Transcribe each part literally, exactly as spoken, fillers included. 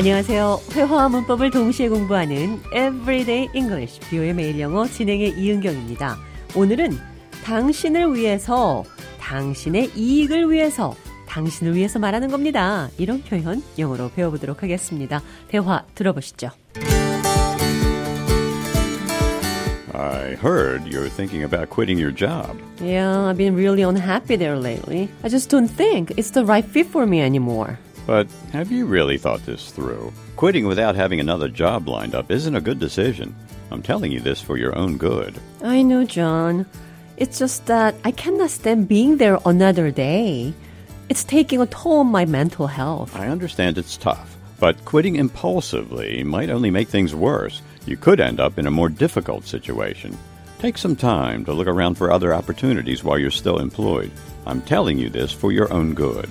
안녕하세요. 회화와 문법을 동시에 공부하는 Everyday English, 비오의 매일 영어 진행의 이은경입니다. 오늘은 당신을 위해서, 당신의 이익을 위해서, 당신을 위해서 말하는 겁니다. 이런 표현 영어로 배워보도록 하겠습니다. 대화 들어보시죠. I heard you're thinking about quitting your job. Yeah, I've been really unhappy there lately. I just don't think it's the right fit for me anymore. But have you really thought this through? Quitting without having another job lined up isn't a good decision. I'm telling you this for your own good. I know, John. It's just that I cannot stand being there another day. It's taking a toll on my mental health. I understand it's tough, but quitting impulsively might only make things worse. You could end up in a more difficult situation. Take some time to look around for other opportunities while you're still employed. I'm telling you this for your own good.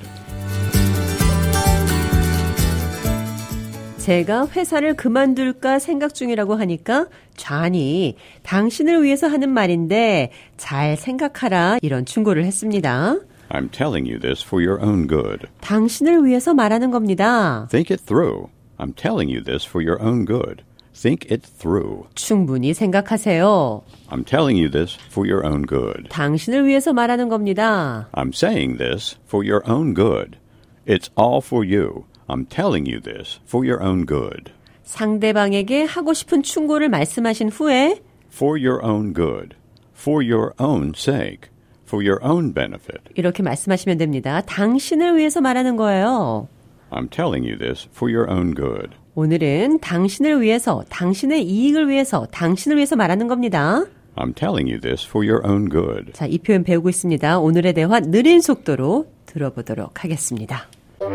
제가 회사를 그만둘까 생각 중이라고 하니까 존이 당신을 위해서 하는 말인데 잘 생각하라 이런 충고를 했습니다. I'm telling you this for your own good. 당신을 위해서 말하는 겁니다. Think it through. I'm telling you this for your own good. Think it through. 충분히 생각하세요. I'm telling you this for your own good. 당신을 위해서 말하는 겁니다. I'm saying this for your own good. It's all for you. I'm telling you this for your own good. 상대방에게 하고 싶은 충고를 말씀하신 후에 For your own good. For your own sake. For your own benefit. 이렇게 말씀하시면 됩니다. 당신을 위해서 말하는 거예요. I'm telling you this for your own good. 오늘은 당신을 위해서, 당신의 이익을 위해서, 당신을 위해서 말하는 겁니다. I'm telling you this for your own good. 자, 이 표현 배우고 있습니다. 오늘의 대화 느린 속도로 들어보도록 하겠습니다.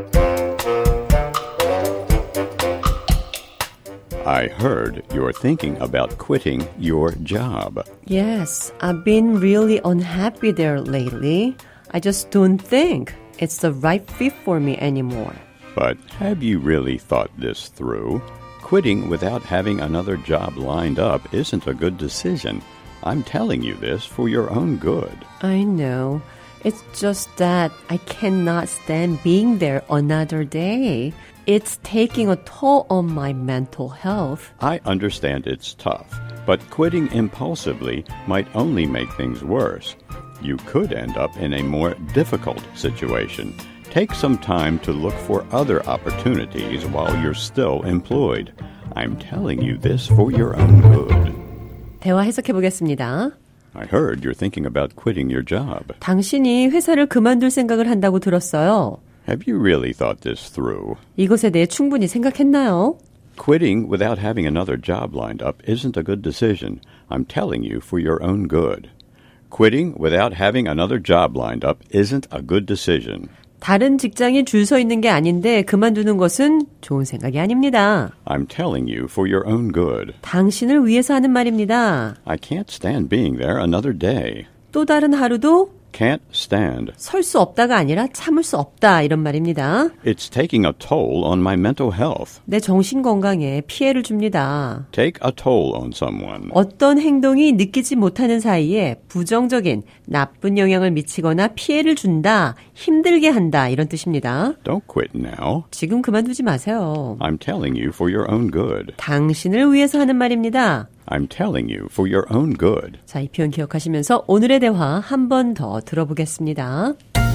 I heard you're thinking about quitting your job. Yes, I've been really unhappy there lately. I just don't think it's the right fit for me anymore. But have you really thought this through? Quitting without having another job lined up isn't a good decision. I'm telling you this for your own good. I know. It's just that I cannot stand being there another day. It's taking a toll on my mental health. I understand it's tough, but quitting impulsively might only make things worse. You could end up in a more difficult situation. Take some time to look for other opportunities while you're still employed. I'm telling you this for your own good. 대화 해석해 보겠습니다. I heard you're thinking about quitting your job. 당신이 회사를 그만둘 생각을 한다고 들었어요. Have you really thought this through? 이것에 대해 충분히 생각했나요? Quitting without having another job lined up isn't a good decision. I'm telling you for your own good. Quitting without having another job lined up isn't a good decision. 다른 직장이 줄 서 있는 게 아닌데 그만두는 것은 좋은 생각이 아닙니다. I'm telling you for your own good. 당신을 위해서 하는 말입니다. I can't stand being there another day. 또 다른 하루도 Can't stand. 설 수 없다가 아니라 참을 수 없다 이런 말입니다. It's taking a toll on my mental health. 내 정신 건강에 피해를 줍니다. Take a toll on someone. 어떤 행동이 느끼지 못하는 사이에 부정적인 나쁜 영향을 미치거나 피해를 준다, 힘들게 한다 이런 뜻입니다. Don't quit now. 지금 그만두지 마세요. I'm telling you for your own good. 당신을 위해서 하는 말입니다. I'm telling you for your own good. 자, 이 표현 기억하시면서 오늘의 대화 한 번 더 들어보겠습니다.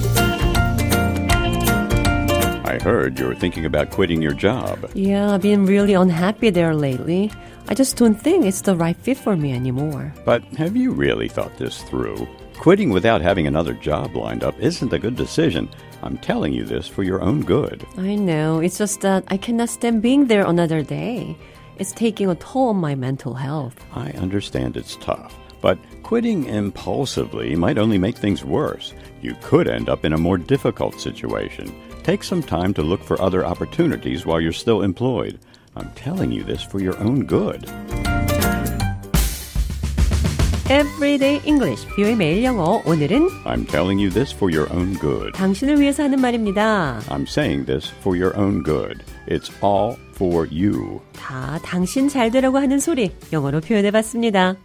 I heard you're thinking about quitting your job. Yeah, I've been really unhappy there lately. I just don't think it's the right fit for me anymore. But have you really thought this through? Quitting without having another job lined up isn't a good decision. I'm telling you this for your own good. I know. It's just that I cannot stand being there another day. It's taking a toll on my mental health. I understand it's tough, but quitting impulsively might only make things worse. You could end up in a more difficult situation. Take some time to look for other opportunities while you're still employed. I'm telling you this for your own good. Everyday English, 비오의 매일 영어. 오늘은 I'm telling you this for your own good. 당신을 위해서 하는 말입니다. I'm saying this for your own good. It's all for you. 다 당신 잘 되라고 하는 소리 영어로 표현해봤습니다.